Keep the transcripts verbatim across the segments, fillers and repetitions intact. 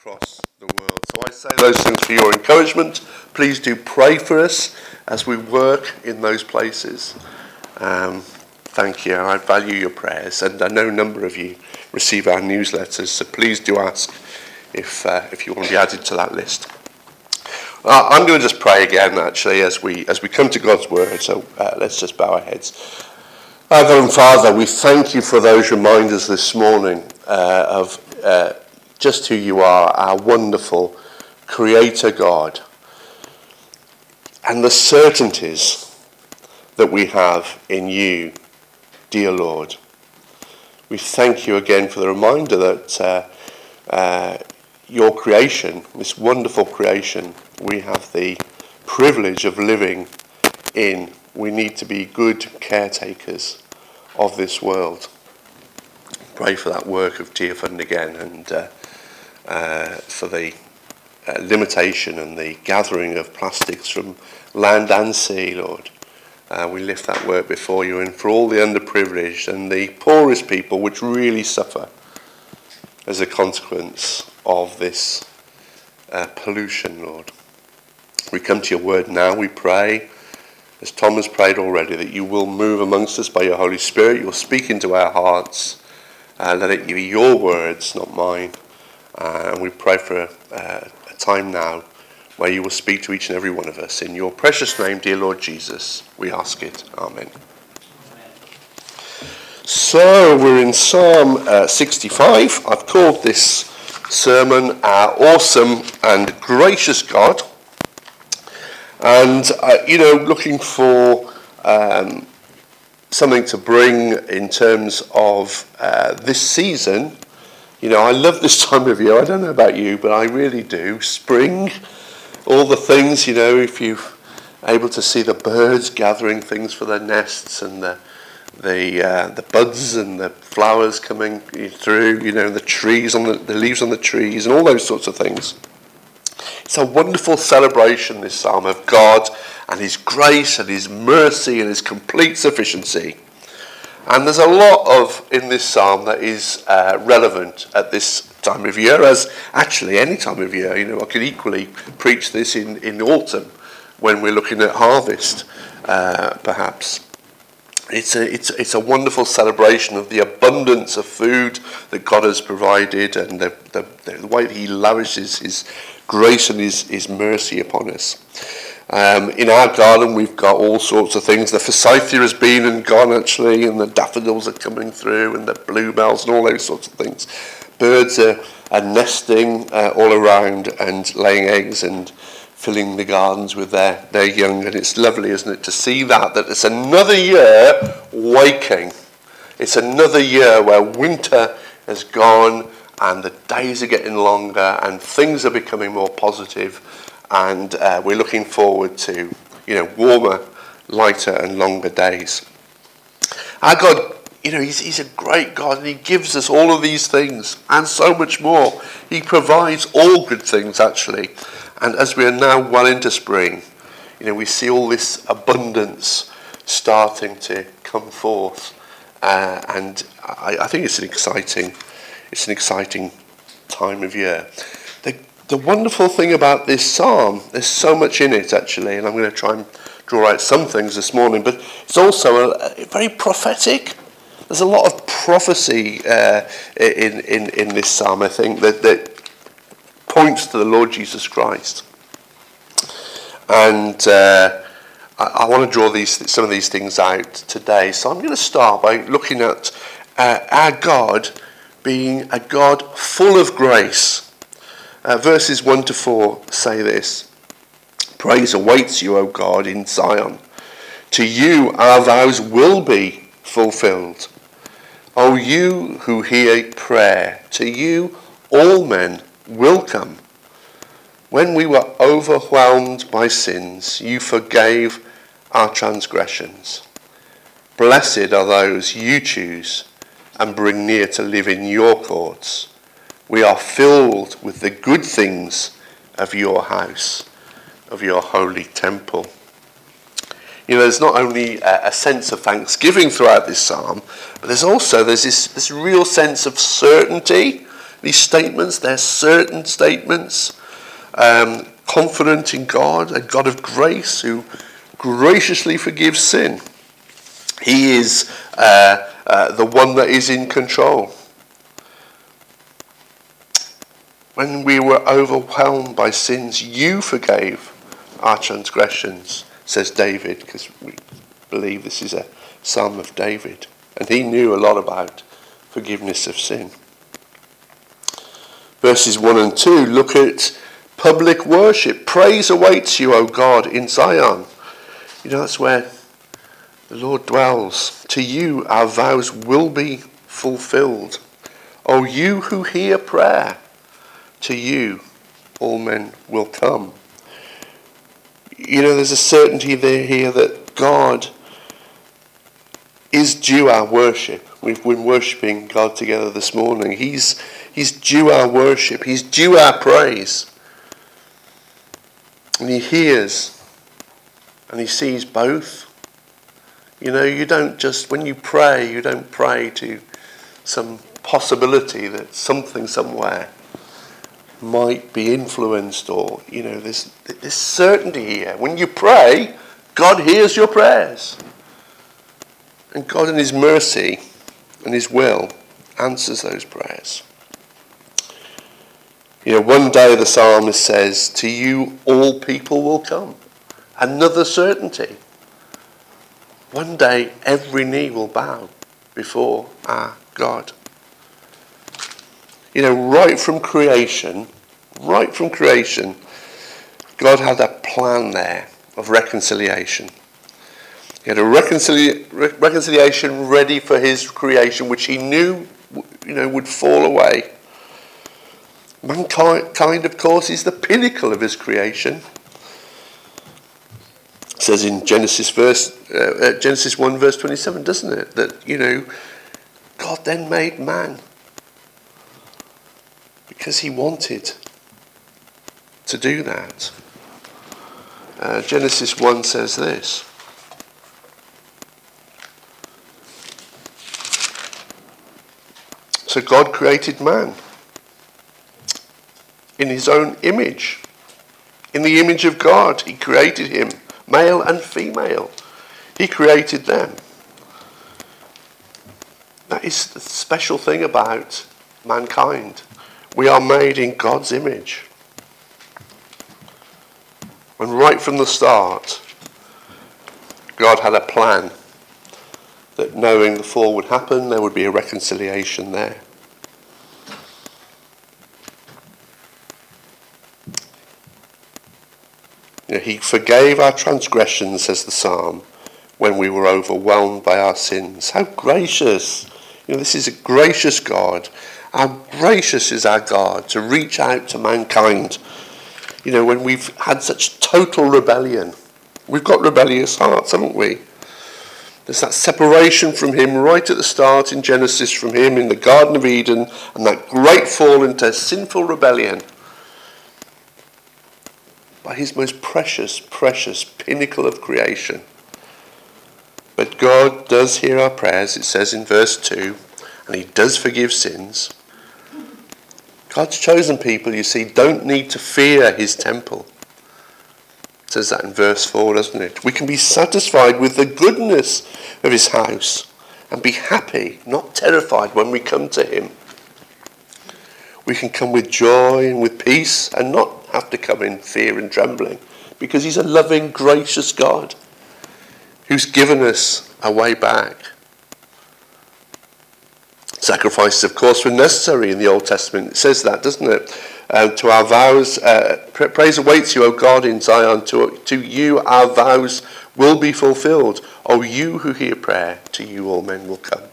across the world. So I say those things for your encouragement. Please do pray for us as we work in those places. Um, thank you. I value your prayers, and I know a number of you receive our newsletters, so please do ask if uh, if you want to be added to that list. Uh, I'm going to just pray again, actually, as we as we come to God's word. So uh, let's just bow our heads. Our God and Father, we thank you for those reminders this morning uh, of uh, just who you are, our wonderful Creator God, and the certainties that we have in you, dear Lord. We thank you again for the reminder that uh, uh, your creation, this wonderful creation, we have the privilege of living in. We need to be good caretakers of this world. Pray for that work of Tearfund again, and uh, uh, for the uh, limitation and the gathering of plastics from land and sea, Lord. Uh, we lift that work before you, and for all the underprivileged and the poorest people which really suffer as a consequence of this uh, pollution, Lord. We come to your word now. We pray, as Tom has prayed already, that you will move amongst us by your Holy Spirit. You'll speak into our hearts. Uh, let it be your words, not mine. Uh, and we pray for a, uh, a time now where you will speak to each and every one of us. In your precious name, dear Lord Jesus, we ask it. Amen. Amen. So we're in Psalm uh, sixty-five. I've called this sermon Our Awesome and Gracious God. And, uh, you know, looking for um, something to bring in terms of uh, this season. You know, I love this time of year. I don't know about you, but I really do. Spring, all the things, you know, if you're able to see the birds gathering things for their nests, and the the uh, the buds and the flowers coming through, you know, the trees on the, the leaves on the trees, and all those sorts of things. It's a wonderful celebration, this psalm, of God and his grace and his mercy and his complete sufficiency. And there's a lot of in this psalm that is uh, relevant at this time of year, as actually any time of year. You know, I could equally preach this in, in autumn when we're looking at harvest, uh, perhaps. It's a, it's, it's a wonderful celebration of the abundance of food that God has provided, and the, the, the way that he lavishes his grace and his, his mercy upon us. Um, in our garden, we've got all sorts of things. The forsythia has been and gone, actually, and the daffodils are coming through, and the bluebells and all those sorts of things. Birds are, are nesting uh, all around and laying eggs and filling the gardens with their, their young. And it's lovely, isn't it, to see that, that it's another year waking. It's another year where winter has gone and the days are getting longer and things are becoming more positive, and uh, we're looking forward to, you know, warmer, lighter and longer days. Our God, you know, he's, he's a great God, and he gives us all of these things and so much more. He provides all good things, actually. And as we are now well into spring, you know, we see all this abundance starting to come forth, uh, and I, I think it's an exciting It's an exciting time of year. The, the wonderful thing about this psalm, there's so much in it, actually, and I'm going to try and draw out some things this morning, but it's also a, a very prophetic. There's a lot of prophecy uh, in, in, in this psalm, I think, that, that points to the Lord Jesus Christ. And uh, I, I want to draw these some of these things out today. So I'm going to start by looking at uh, our God being a God full of grace. Uh, verses one to four say this: Praise awaits you, O God, in Zion. To you our vows will be fulfilled. O you who hear prayer, to you all men will come. When we were overwhelmed by sins, you forgave our transgressions. Blessed are those you choose and bring near to live in your courts. We are filled with the good things of your house, of your holy temple. You know, there's not only a, a sense of thanksgiving throughout this psalm, but there's also there's this, this real sense of certainty. these statements, they're certain statements, um, confident in God, a God of grace who graciously forgives sin. He is uh, uh, the one that is in control. When we were overwhelmed by sins, you forgave our transgressions, says David, because we believe this is a psalm of David. And he knew a lot about forgiveness of sin. Verses one and two look at public worship. Praise awaits you, O God, in Zion. You know, that's where the Lord dwells. To you our vows will be fulfilled. O you who hear prayer, to you all men will come. You know, there's a certainty there here that God is due our worship. We've been worshipping God together this morning. He's, he's due our worship. He's due our praise. And he hears and he sees both. You know, you don't just, when you pray, you don't pray to some possibility that something somewhere might be influenced, or, you know, there's, there's certainty here. When you pray, God hears your prayers. And God in his mercy and his will answers those prayers. You know, one day the psalmist says, to you all people will come. Another certainty. One day every knee will bow before our God. You know, right from creation, right from creation, God had a plan there of reconciliation. He had a reconcilia- reconciliation ready for his creation, which he knew, you know, would fall away. Mankind, of course, is the pinnacle of his creation. It says in Genesis verse uh, Genesis one verse twenty-seven, doesn't it? That, you know, God then made man because he wanted to do that. Uh, Genesis one says this. So God created man in his own image. In the image of God, he created him, male and female. He created them. That is the special thing about mankind. We are made in God's image. And right from the start, God had a plan that knowing the fall would happen, there would be a reconciliation there. You know, he forgave our transgressions, says the psalm, when we were overwhelmed by our sins. How gracious. You know, this is a gracious God. How gracious is our God to reach out to mankind. You know, when we've had such total rebellion. We've got rebellious hearts, haven't we? There's that separation from him right at the start in Genesis, from him in the Garden of Eden, and that great fall into sinful rebellion. By his most precious, precious pinnacle of creation. But God does hear our prayers, it says in verse two, and he does forgive sins. God's chosen people, you see, don't need to fear his temple. It says that in verse four, doesn't it? We can be satisfied with the goodness of his house and be happy, not terrified when we come to him. We can come with joy and with peace and not have to come in fear and trembling, because he's a loving, gracious God who's given us a way back. Sacrifices, of course, were necessary in the Old Testament. It says that, doesn't it? Uh, to our vows, uh, praise awaits you, O God, in Zion. To, to you our vows will be fulfilled. O you who hear prayer, to you all men will come.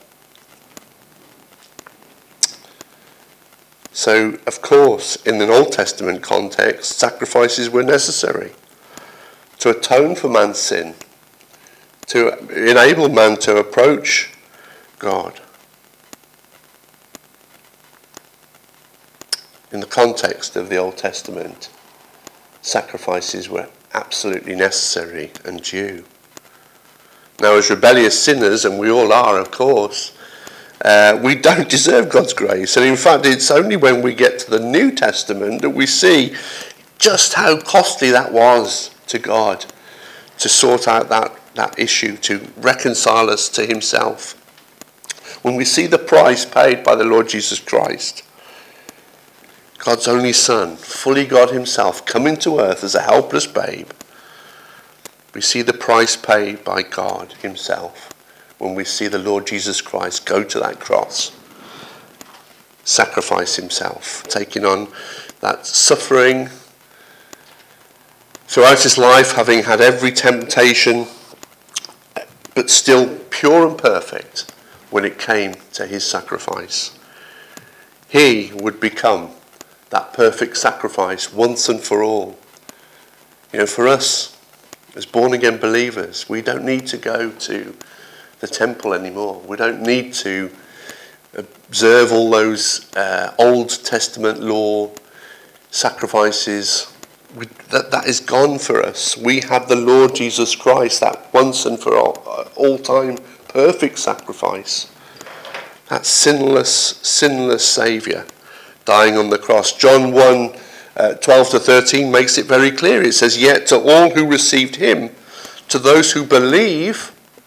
So, of course, in an Old Testament context, sacrifices were necessary to atone for man's sin, to enable man to approach God. In the context of the Old Testament, sacrifices were absolutely necessary and due. Now, as rebellious sinners, and we all are, of course, Uh, we don't deserve God's grace. And in fact, it's only when we get to the New Testament that we see just how costly that was to God to sort out that, that issue, to reconcile us to himself. When we see the price paid by the Lord Jesus Christ, God's only Son, fully God himself, coming to earth as a helpless babe, we see the price paid by God himself when we see the Lord Jesus Christ go to that cross, sacrifice himself, taking on that suffering throughout his life, having had every temptation, but still pure and perfect when it came to his sacrifice. He would become that perfect sacrifice once and for all. You know, for us, as born-again believers, we don't need to go to the temple anymore. We don't need to observe all those uh, Old Testament law sacrifices. We, that, that is gone for us. We have the Lord Jesus Christ, that once and for all, uh, all time perfect sacrifice. That sinless, sinless Saviour dying on the cross. John one, uh, twelve to thirteen makes it very clear. It says, "Yet to all who received him, to those who believe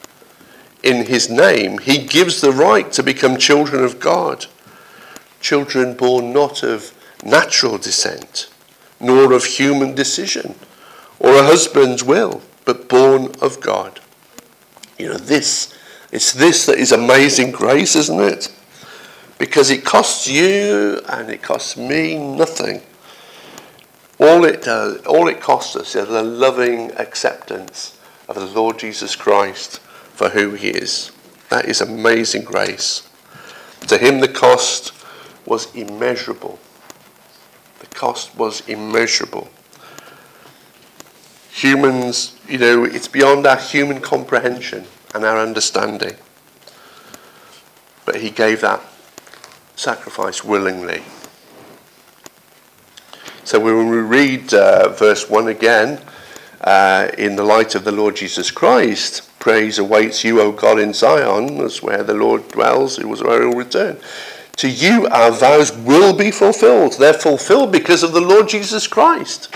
in his name, he gives the right to become children of God. Children born not of natural descent, nor of human decision, or a husband's will, but born of God." You know, this, it's this that is amazing grace, isn't it? Because it costs you and it costs me nothing. All it does, all it costs us is the loving acceptance of the Lord Jesus Christ for who he is. That is amazing grace. To him the cost was immeasurable. The cost was immeasurable. Humans, you know, it's beyond our human comprehension and our understanding. But he gave that sacrifice willingly. So when we read uh, verse one again, uh, in the light of the Lord Jesus Christ, praise awaits you, O God, in Zion, that's where the Lord dwells, it was where he will return. To you our vows will be fulfilled. They're fulfilled because of the Lord Jesus Christ.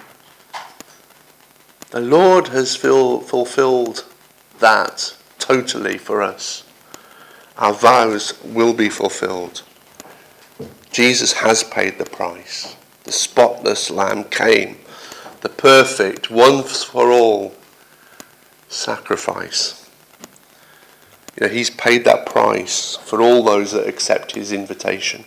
The Lord has fil- fulfilled that totally for us. Our vows will be fulfilled. Jesus has paid the price. The spotless Lamb came. The perfect, once for all sacrifice. You know, he's paid that price for all those that accept his invitation.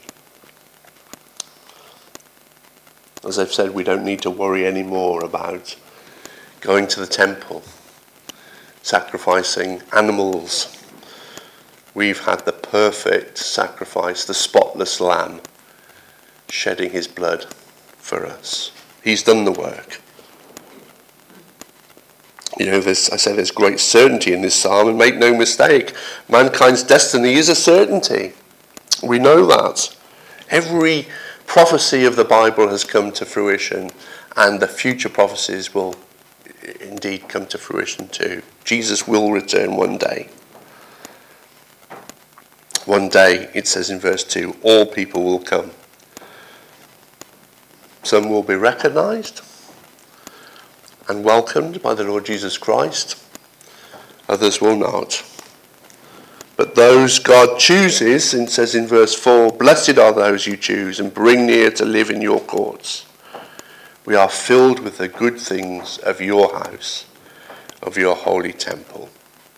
As I've said, we don't need to worry anymore about going to the temple, sacrificing animals. We've had the perfect sacrifice, the spotless Lamb, shedding his blood for us. He's done the work. You know, there's, I say there's great certainty in this psalm, and make no mistake, mankind's destiny is a certainty. We know that. Every prophecy of the Bible has come to fruition, and the future prophecies will indeed come to fruition too. Jesus will return one day. One day, it says in verse two, all people will come. Some will be recognized and welcomed by the Lord Jesus Christ. Others will not. But those God chooses, and says in verse four, blessed are those you choose and bring near to live in your courts. We are filled with the good things of your house, of your holy temple.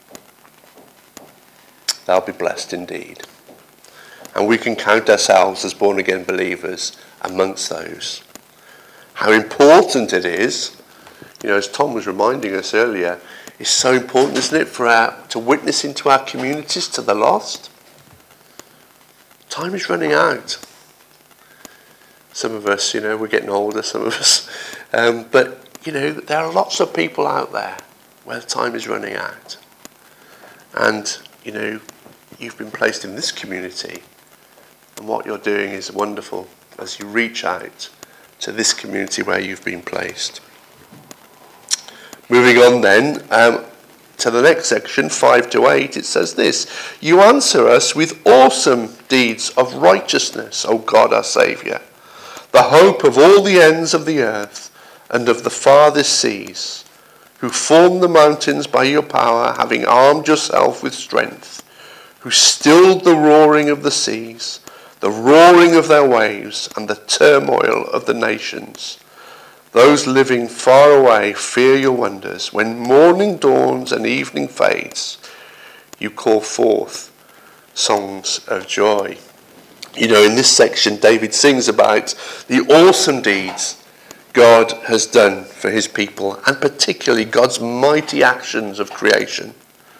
They'll be blessed indeed. And we can count ourselves as born-again believers amongst those. How important it is, you know, as Tom was reminding us earlier, it's so important, isn't it, for our, to witness into our communities to the lost? Time is running out. Some of us, you know, we're getting older, some of us. Um, but, you know, there are lots of people out there where time is running out. And, you know, you've been placed in this community. And what you're doing is wonderful as you reach out to this community where you've been placed. Moving on then, um, to the next section, five to eight, it says this: you answer us with awesome deeds of righteousness, O God our Saviour, the hope of all the ends of the earth and of the farthest seas, who formed the mountains by your power, having armed yourself with strength, who stilled the roaring of the seas, the roaring of their waves, and the turmoil of the nations. Those living far away fear your wonders. When morning dawns and evening fades, you call forth songs of joy. You know, in this section, David sings about the awesome deeds God has done for his people, and particularly God's mighty actions of creation.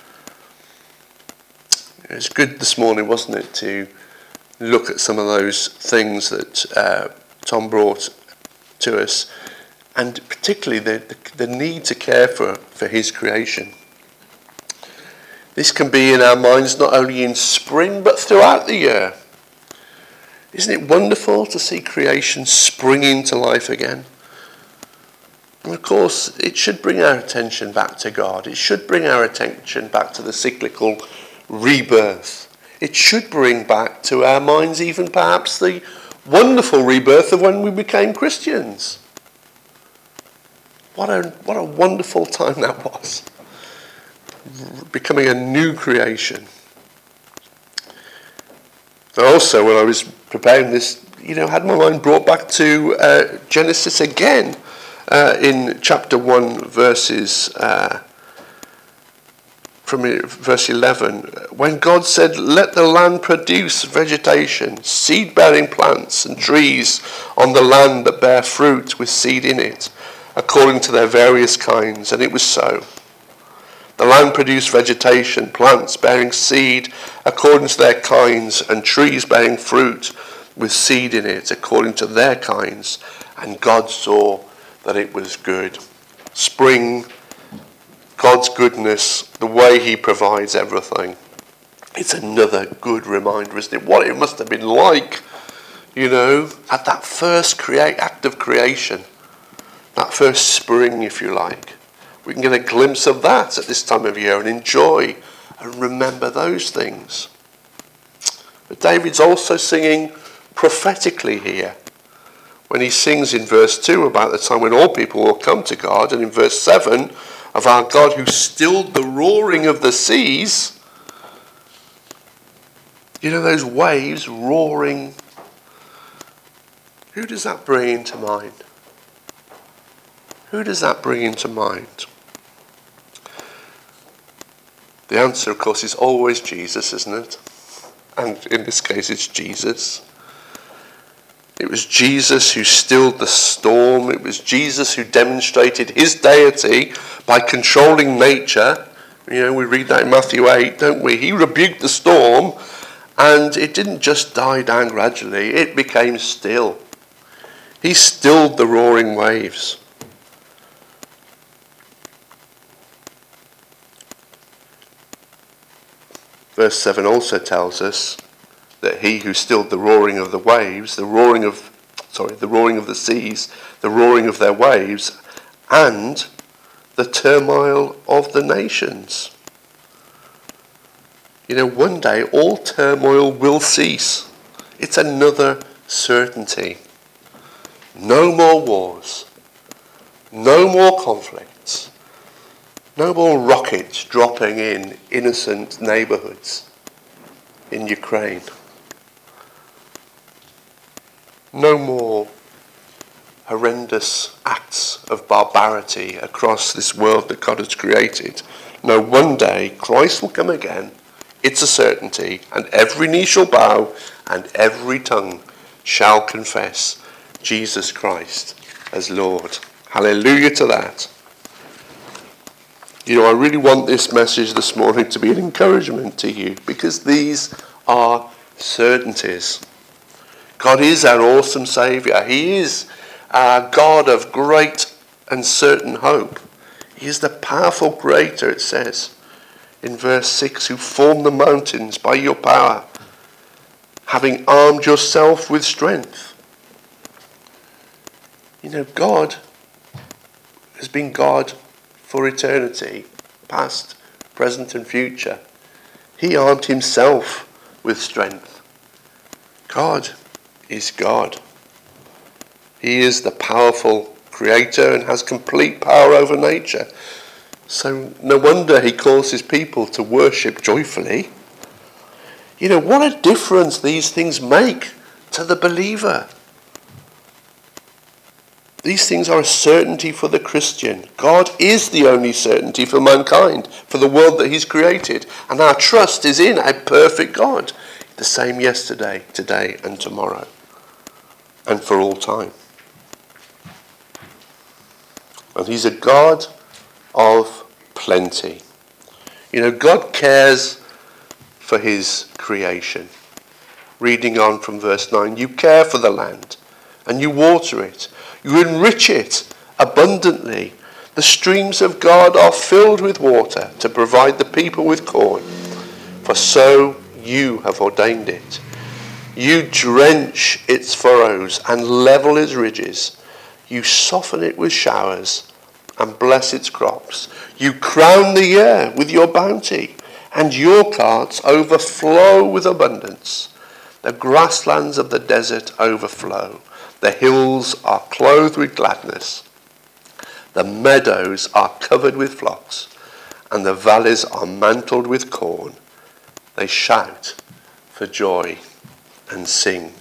It's good this morning, wasn't it, to look at some of those things that uh, Tom brought to us, and particularly the, the, the need to care for, for his creation. This can be in our minds not only in spring, but throughout the year. Isn't it wonderful to see creation springing to life again? And of course, it should bring our attention back to God. It should bring our attention back to the cyclical rebirth. It should bring back to our minds even perhaps the wonderful rebirth of when we became Christians. What a, what a wonderful time that was. Becoming a new creation. And also, when I was preparing this, you know, had my mind brought back to uh, Genesis again, uh, in chapter one, verses uh, from verse eleven, when God said, "Let the land produce vegetation, seed-bearing plants and trees on the land that bear fruit with seed in it, according to their various kinds," and it was so. The land produced vegetation, plants bearing seed according to their kinds, and trees bearing fruit with seed in it according to their kinds. And God saw that it was good. Spring, God's goodness, the way he provides everything. It's another good reminder, isn't it? What it must have been like, you know, at that first create act of creation. That first spring, if you like. We can get a glimpse of that at this time of year and enjoy and remember those things. But David's also singing prophetically here. When he sings in verse two about the time when all people will come to God, and in verse seven of our God who stilled the roaring of the seas. You know, those waves roaring. Who does that bring into mind? Who does that bring into mind? The answer, of course, is always Jesus, isn't it? And in this case, it's Jesus. It was Jesus who stilled the storm. It was Jesus who demonstrated his deity by controlling nature. You know, we read that in Matthew eight, don't we? He rebuked the storm, and it didn't just die down gradually. It became still. He stilled the roaring waves. Verse seven also tells us that he who stilled the roaring of the waves, the roaring of, sorry, the roaring of the seas, the roaring of their waves, and the turmoil of the nations. You know, one day all turmoil will cease. It's another certainty. No more wars. No more conflicts. No more rockets dropping in innocent neighbourhoods in Ukraine. No more horrendous acts of barbarity across this world that God has created. No, one day Christ will come again. It's a certainty, and every knee shall bow and every tongue shall confess Jesus Christ as Lord. Hallelujah to that. You know, I really want this message this morning to be an encouragement to you, because these are certainties. God is our awesome Saviour. He is our God of great and certain hope. He is the powerful creator, it says in verse six, who formed the mountains by your power, having armed yourself with strength. You know, God has been God for eternity, past, present and future. He armed himself with strength. God is God. He is the powerful creator and has complete power over nature. So no wonder he calls his people to worship joyfully. You know, what a difference these things make to the believer. These things are a certainty for the Christian. God is the only certainty for mankind, for the world that he's created. And our trust is in a perfect God, the same yesterday, today, and tomorrow, and for all time. And he's a God of plenty. You know, God cares for his creation. Reading on from verse nine, you care for the land, and you water it. You enrich it abundantly. The streams of God are filled with water to provide the people with corn. For so you have ordained it. You drench its furrows and level its ridges. You soften it with showers and bless its crops. You crown the year with your bounty, and your carts overflow with abundance. The grasslands of the desert overflow. The hills are clothed with gladness. The meadows are covered with flocks, and the valleys are mantled with corn. They shout for joy and sing.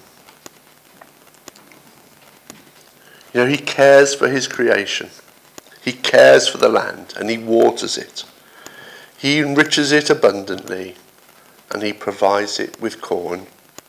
You know, he cares for his creation. He cares for the land, and he waters it. He enriches it abundantly, and he provides it with corn.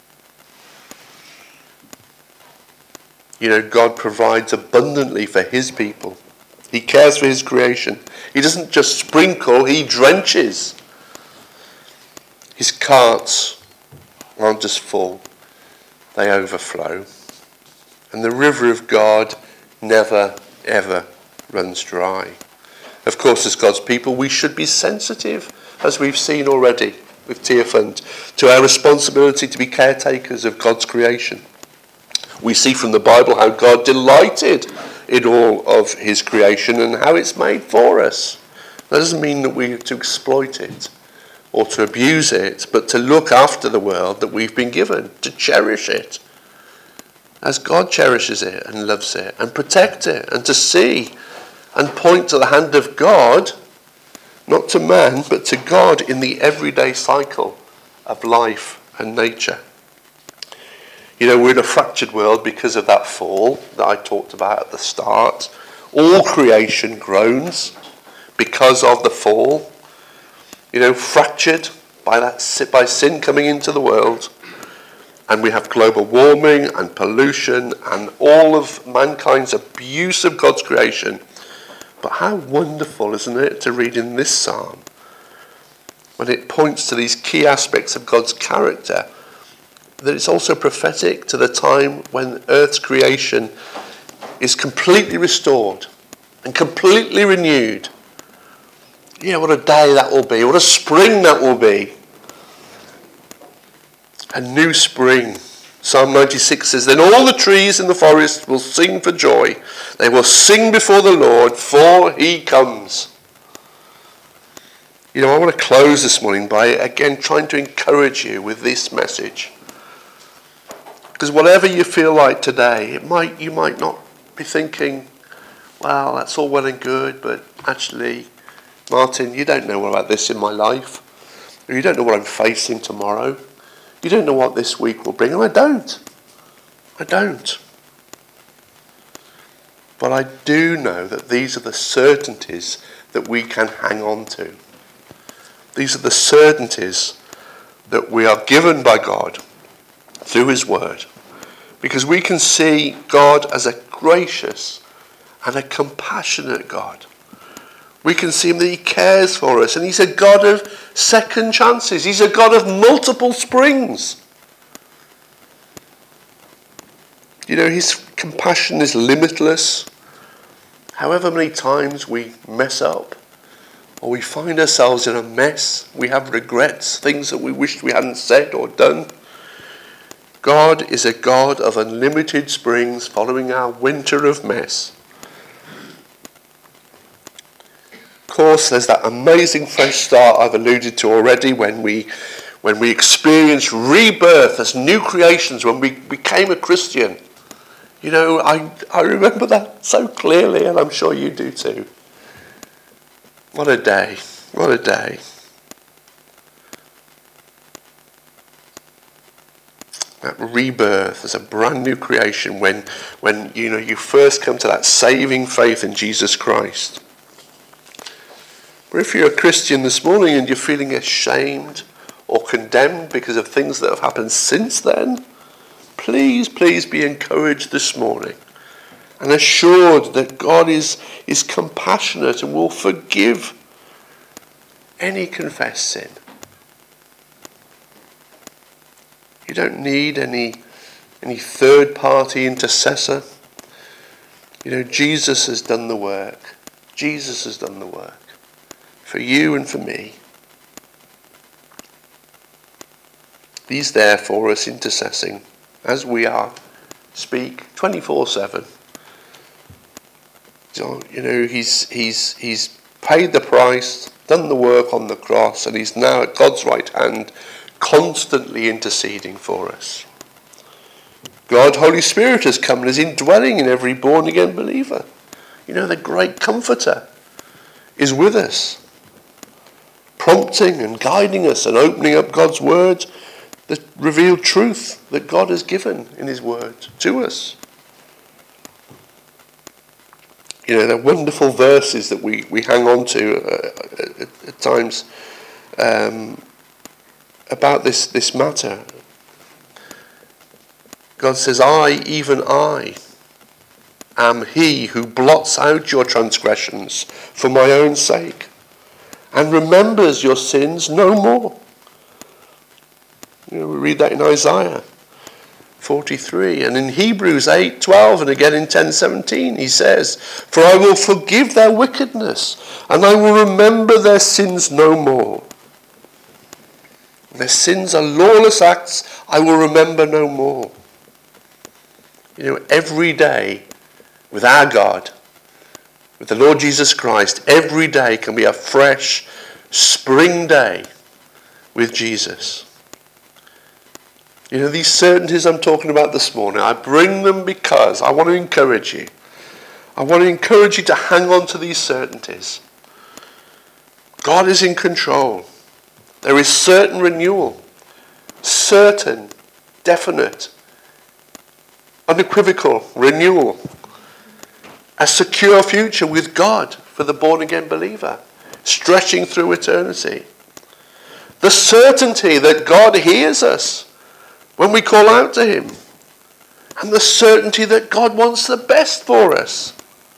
You know, God provides abundantly for his people. He cares for his creation. He doesn't just sprinkle, he drenches. His carts aren't just full, they overflow. And the river of God never, ever runs dry. Of course, as God's people, we should be sensitive, as we've seen already with Tearfund, to our responsibility to be caretakers of God's creation. We see from the Bible how God delighted in all of his creation and how it's made for us. That doesn't mean that we are to exploit it or to abuse it, but to look after the world that we've been given, to cherish it as God cherishes it and loves it, and protect it, and to see and point to the hand of God, not to man, but to God in the everyday cycle of life and nature. You know, we're in a fractured world because of that fall that I talked about at the start. All creation groans because of the fall. You know, fractured by that by sin coming into the world. And we have global warming and pollution and all of mankind's abuse of God's creation. But how wonderful, isn't it, to read in this psalm when it points to these key aspects of God's character, that it's also prophetic to the time when Earth's creation is completely restored and completely renewed. You know, what a day that will be. What a spring that will be. A new spring. Psalm ninety-six says, then all the trees in the forest will sing for joy. They will sing before the Lord, for he comes. You know, I want to close this morning by, again, trying to encourage you with this message. Because whatever you feel like today, it might you might not be thinking, well, that's all well and good, but actually, Martin, you don't know about this in my life. Or you don't know what I'm facing tomorrow. You don't know what this week will bring. And I don't. I don't. But I do know that these are the certainties that we can hang on to. These are the certainties that we are given by God through his word. Because we can see God as a gracious and a compassionate God. We can see him that he cares for us. And he's a God of second chances. He's a God of multiple springs. You know, his compassion is limitless. However many times we mess up or we find ourselves in a mess, we have regrets, things that we wished we hadn't said or done, God is a God of unlimited springs following our winter of mess. course, there's that amazing fresh start I've alluded to already when we when we experience rebirth as new creations, when we became a Christian. You know, I, I remember that so clearly, and I'm sure you do too. What a day. What a day. That rebirth as a brand new creation when, when you know, you first come to that saving faith in Jesus Christ. But if you're a Christian this morning and you're feeling ashamed or condemned because of things that have happened since then, please, please be encouraged this morning and assured that God is, is compassionate and will forgive any confessed sin. You don't need any, any third-party intercessor. You know, Jesus has done the work. Jesus has done the work for you and for me. He's there for us, intercessing, as we are. Speak twenty-four seven. So, you know, he's he's he's paid the price, done the work on the cross, and he's now at God's right hand, constantly interceding for us. God, Holy Spirit, has come and is indwelling in every born-again believer. You know, the great Comforter is with us, prompting and guiding us and opening up God's word, the revealed truth that God has given in his word to us. You know, the wonderful verses that we, we hang on to uh, at, at times um, about this, this matter. God says, I, even I, am he who blots out your transgressions for my own sake and remembers your sins no more. You know, we read that in Isaiah forty-three, and in Hebrews eight twelve, and again in ten seventeen, he says, for I will forgive their wickedness, and I will remember their sins no more. Their sins are lawless acts, I will remember no more. You know, every day with our God, with the Lord Jesus Christ, every day can be a fresh spring day with Jesus. You know, these certainties I'm talking about this morning, I bring them because I want to encourage you. I want to encourage you to hang on to these certainties. God is in control. There is certain renewal, certain, definite, unequivocal renewal, a secure future with God for the born-again believer, stretching through eternity. The certainty that God hears us when we call out to him, and the certainty that God wants the best for us.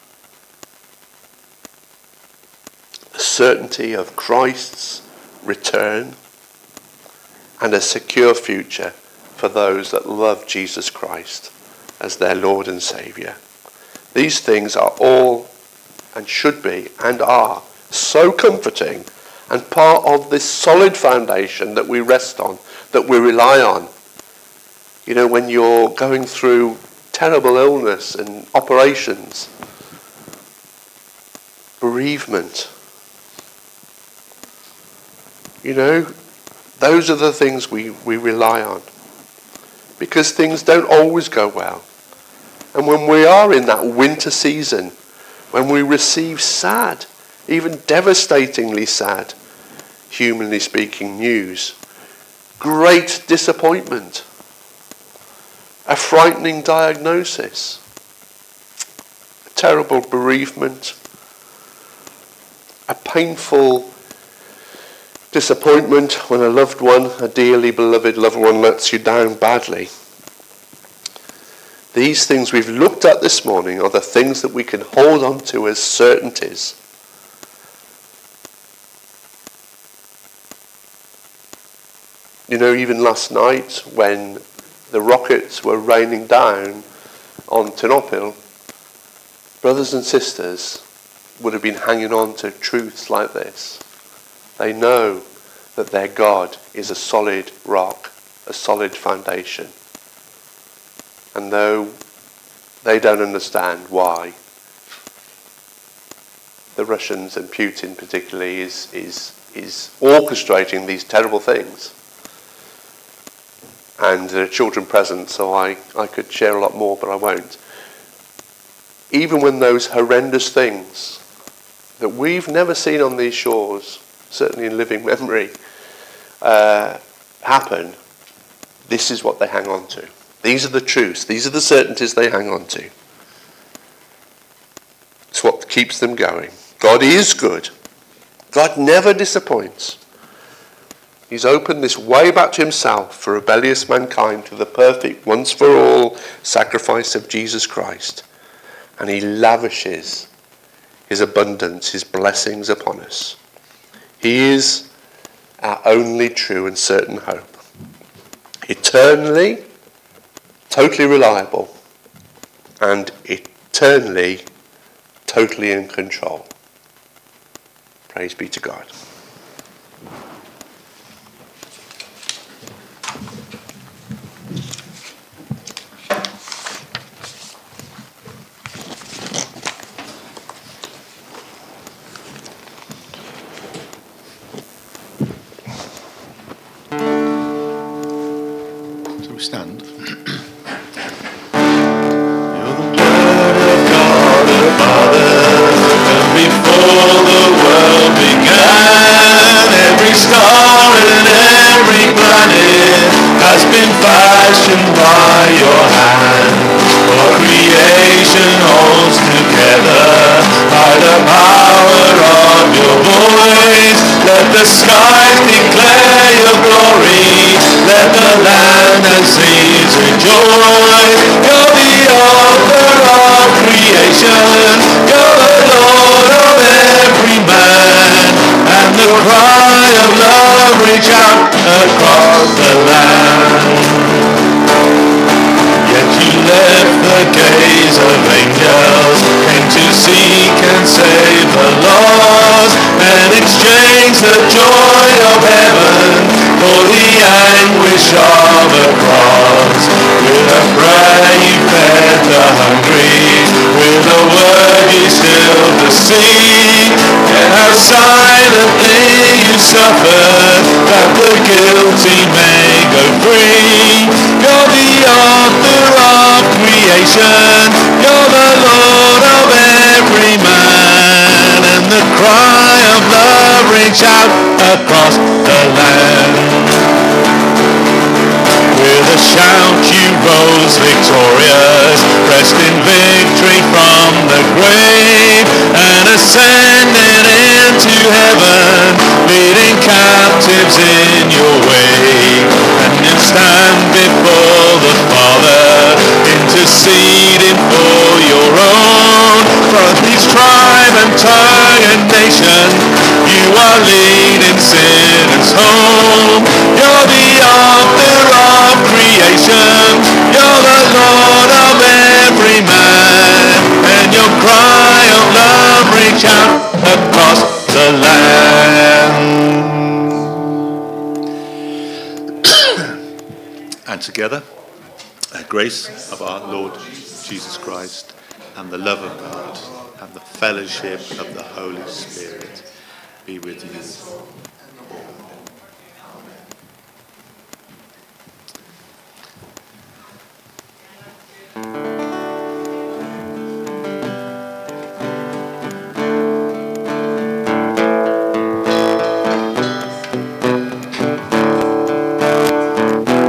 The certainty of Christ's return and a secure future for those that love Jesus Christ as their Lord and Saviour. These things are all and should be and are so comforting and part of this solid foundation that we rest on, that we rely on. You know, when you're going through terrible illness and operations, bereavement, you know, those are the things we, we rely on. Because things don't always go well. And when we are in that winter season, when we receive sad, even devastatingly sad, humanly speaking, news, great disappointment, a frightening diagnosis, a terrible bereavement, a painful disappointment when a loved one, a dearly beloved loved one, lets you down badly. These things we've looked at this morning are the things that we can hold on to as certainties. You know, even last night when the rockets were raining down on Ternopil, brothers and sisters would have been hanging on to truths like this. They know that their God is a solid rock, a solid foundation. And though they don't understand why, the Russians and Putin particularly is is is orchestrating these terrible things. And there are children present, so I, I could share a lot more, but I won't. Even when those horrendous things that we've never seen on these shores, certainly in living memory, uh, happen, this is what they hang on to. These are the truths. These are the certainties they hang on to. It's what keeps them going. God is good. God never disappoints. He's opened this way back to himself for rebellious mankind to the perfect, once for all sacrifice of Jesus Christ. And he lavishes his abundance, his blessings upon us. He is our only true and certain hope. Eternally, totally reliable, and eternally, totally in control. Praise be to God. So we stand. Fashioned by your hand, for creation holds together by the power of your voice. Let the skies declare your glory, let the land and seas rejoice. You're the author of creation, you're the Lord of every man, and the cry of love reach out across the land. Yet you left the gaze of angels, came to seek and save the lost, and exchanged the joy of heaven for the anguish of a cross. With a prayer you fed the hungry, with a word you stilled the sea. Yet how silently you suffered, that the guilty may go free. You're the author of creation, you're the Lord of every man, and the cry of love reach out across the land. With a shout you rose victorious, pressed in victory from the grave, and ascended into heaven, leading captives in your way. And you stand before the Father, interceding for your own. From each tribe and tongue and nation, you are leading sinners home. You're the author of creation, you're the Lord of every man, and your cry of love reach out across the land. And together, the grace of our Lord Jesus Christ, and the love of God, and the fellowship of the Holy Spirit be with you.